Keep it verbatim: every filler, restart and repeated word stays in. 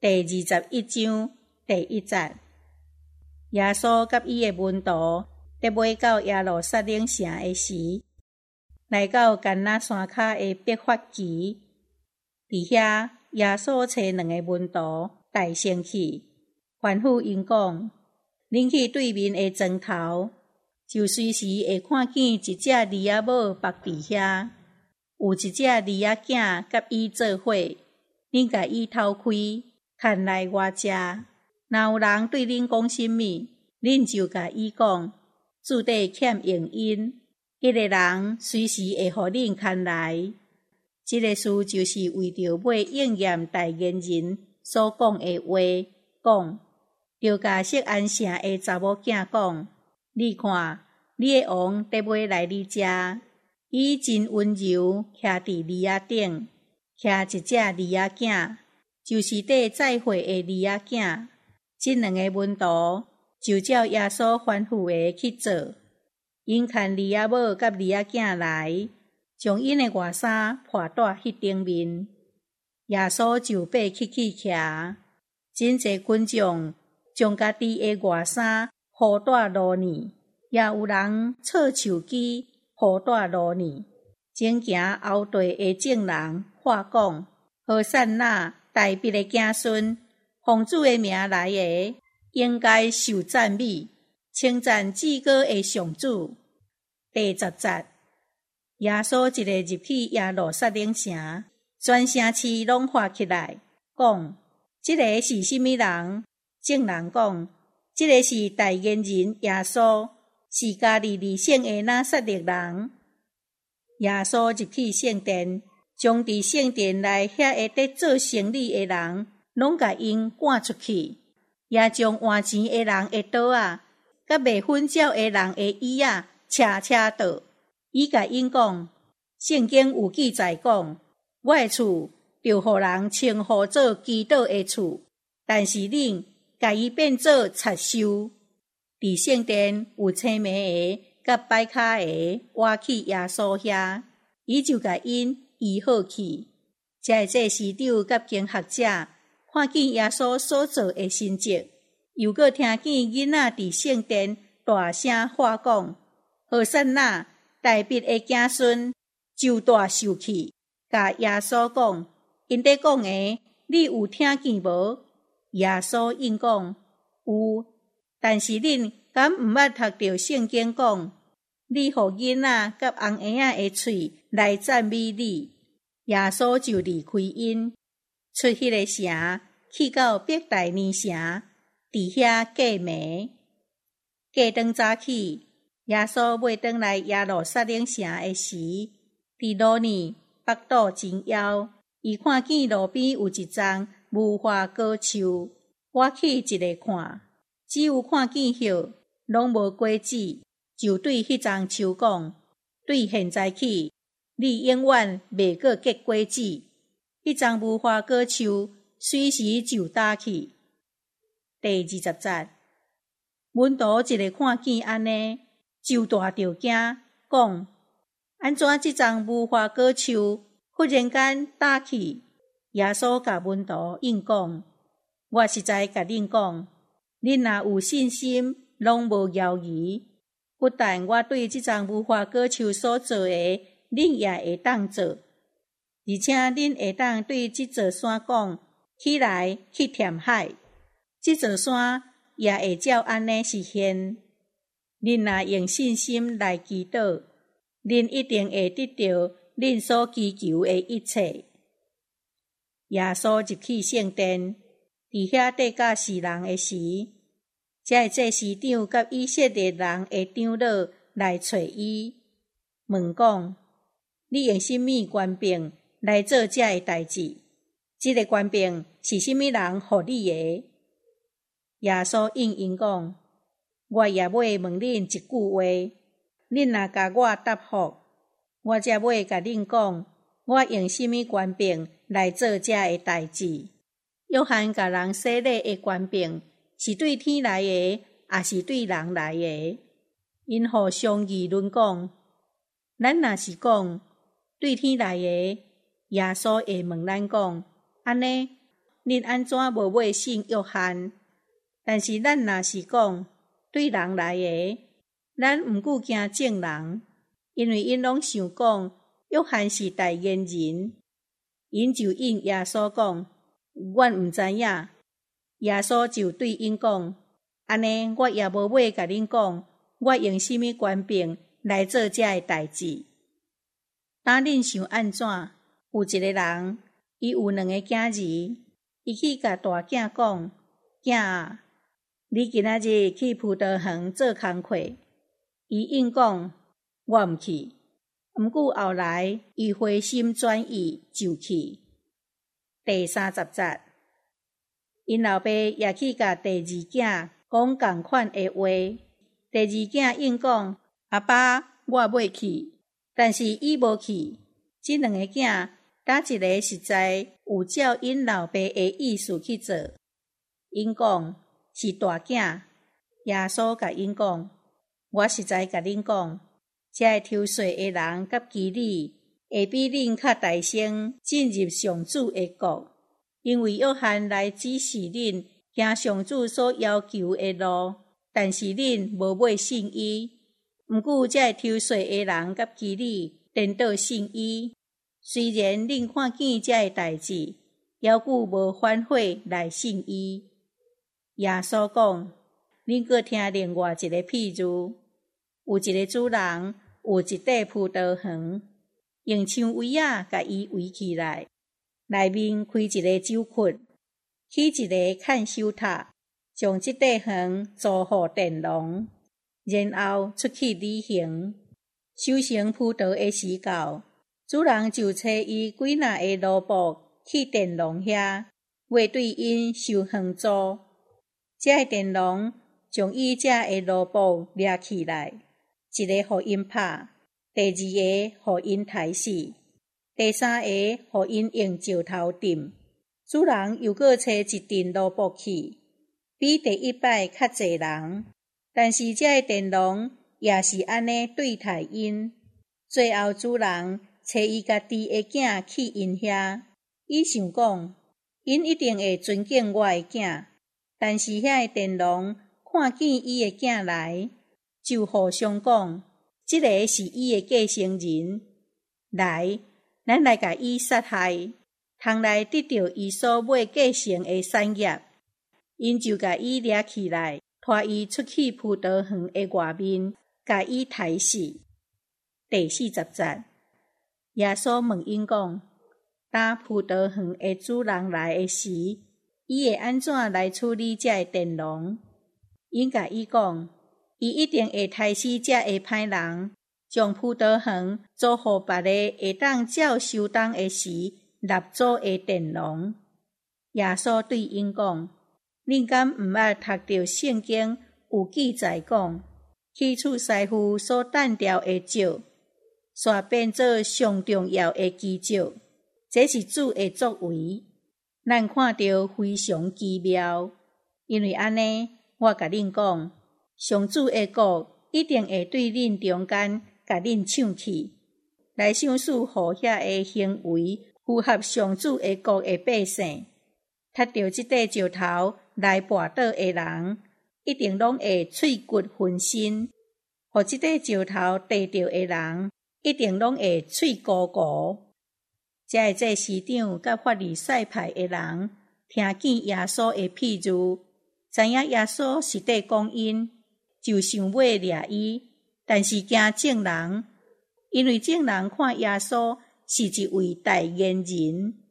第二十一章第一节。耶稣甲伊的门徒伫尾到耶路撒冷城的时，来到干那山骹的伯法其，伫遐耶稣找两个门徒带先去，吩咐因讲：恁去对面的庄头，就随时会看见一只驴仔母伏伫遐，有一只驴仔囝甲伊做伙，恁甲伊偷开，牵来我遮。若有人对恁讲甚物，恁就甲伊讲，注定欠用因，迄个人随时会互恁牵来。这个事就是为着要应验代言人所讲的话，讲着甲锡安城的查某囝讲：你看，你的王得要来你遮，伊真温柔，徛伫驴仔顶，徛一只驴仔囝，就是缀载会的驴仔囝。这两个门徒就照耶稣吩咐的去做，因牵驴仔母甲驴仔囝来，将因的外衫破带迄顶面，耶稣就爬起去徛。真侪群众将家己的外衫雨带落呢，也有人插手机雨带落呢。前行后队的众人话讲：何塞那，大必的子孙，奉主的名来的，应该受赞美，称赞至高的上主。第十节。耶稣一个入去耶路撒冷城，全城市拢发起来，讲：这个是甚物人？众人讲：这个是代言人耶稣，是加利利省的拿撒勒人。耶稣入去圣殿，将伫圣殿内遐个伫做生意的人，拢甲因赶出去，也将换钱的人的刀啊，甲卖粉鸟的人的椅啊，车车倒。伊甲因讲：圣经有记载讲，我的厝就互人称呼做祈祷的厝，但是恁甲伊变做贼收。伫圣殿有青梅的甲摆卡的挖去耶稣遐，伊就甲因医好去。这这司长甲经学者看见耶稣所做的神迹，又搁听见囡仔伫圣殿大声喊讲：何塞那，大必的子孙，就大受气，甲耶稣讲：因伫讲的，你有听见无？耶稣应讲：有。但是恁敢毋捌读到圣经讲：你互囡仔甲红婴仔的喙来赞美你。耶稣就离开因，出迄个城，去到伯大尼城，伫遐过暝。过当早起，耶稣要转来耶路撒冷城的时，伫路呢腹肚真枵，伊看见路边有一丛无花果树，我去一个看，只有看见叶，拢无果子，就对迄丛树讲：对现在起，你永远袂阁结果子。迄丛无花果树随时就打去。第二十节。门徒一个看见安尼，就大着惊，讲：安怎即丛无花果树忽然间打去？耶稣甲门徒应讲：我实在甲恁讲，恁若有信心，拢无犹豫，不但我对即丛无花果树所做的，恁也会当做，而且恁会当对即座山讲：起来，去填海，即座山也会照安尼实现。恁若用信心来祈祷，恁一定会得到恁所祈求的一切。耶稣入去圣殿，伫遐缀甲世人的时，才这司长甲以色列人的长老来找伊，问讲：你用甚物权柄来做这的代志？这个权柄是甚物人予你的？耶稣应因讲：我也要问恁一句话，恁若甲我答复，我才要甲恁讲，我用甚物权柄来做这的代志。约翰甲人洗礼的权柄，是对天来的，也是对人来的？因互相议论讲：咱若是讲对天来的，耶稣会问咱讲：安尼， 恁安怎无买信约翰？但是咱若是讲对人来的，咱毋顾惊证人，因为因拢想讲约翰是代言人，因就应耶稣讲，阮毋知影。耶稣就对因讲，安尼我也无买甲恁讲，我用什么权柄来做这个代志。当恁想安怎？有一个人，伊有两个囝儿，伊去甲大囝讲，囝啊，你今仔日去葡萄园做工课。伊应讲，我毋去。毋过后来，伊回心转意就去。第三十节，因老爸也去甲第二囝讲同款的话。第二囝应讲，阿爸，我要去。但是伊无去。这两个囝，哪一个实在有照因老爸的意思去做？因讲是大囝。耶稣甲因讲，我实在甲恁讲，这个抽税的人甲妓女会比恁较大声进入上主的国，因为约翰来指示恁行上主所要求的路，但是恁无买信伊。毋过这个抽税的人甲妓女颠倒信伊，虽然恁看见这个代志，犹旧无反悔来信伊。耶稣讲，恁阁听另外一个譬喻，有一个主人有一块葡萄园，用枪围仔甲伊围起来，内面开一个酒窟，起一个看守塔，将这块园租予佃农，然后出去旅行。收成葡萄的时到，主人就找伊几若个奴仆去佃农遐，为对因收园租。这个佃农将伊这个奴仆掠起来，一个互因拍，第二个互因杀死，第三个互因用石头钉。主人又搁找一阵奴仆去，比第一摆较侪人，但是这个佃农也是安尼对待因。最后主人找伊家己的囝去因遐，伊想讲，因一定会尊敬我的囝。但是遐个佃农看见伊的囝来，就互相讲，这个是伊的继承人，来，咱来甲伊杀害，通来得到伊所要继承的产业。因就甲伊掠起来，拖伊出去葡萄园的外面，甲伊杀死。第四十节，耶稣问因讲，当葡萄园的主人来的时，伊会安怎来处理这个佃农？因甲伊讲，伊一定会杀死这个歹人，将葡萄园租予别个会当照收东的时纳租的佃农。耶稣对因讲，恁敢毋捌读到圣经有记载讲，起厝师傅所等调的石，煞变做上重要的基石，这是主的作为。咱看到非常奇妙，因为安尼，我甲恁讲，上主的国一定会对恁中间甲恁抢去，来赏赐互遐个行为符合上主的国的百姓。踢到这块石头来绊倒的人，一定拢会碎骨分身；互这块石头地着的人，一定拢会碎糊糊。这个祭司长甲法利赛派的人听见耶稣的譬喻，知影耶稣是在讲因，就想要掠伊，但是惊证人，因为证人看耶稣是一位代言人。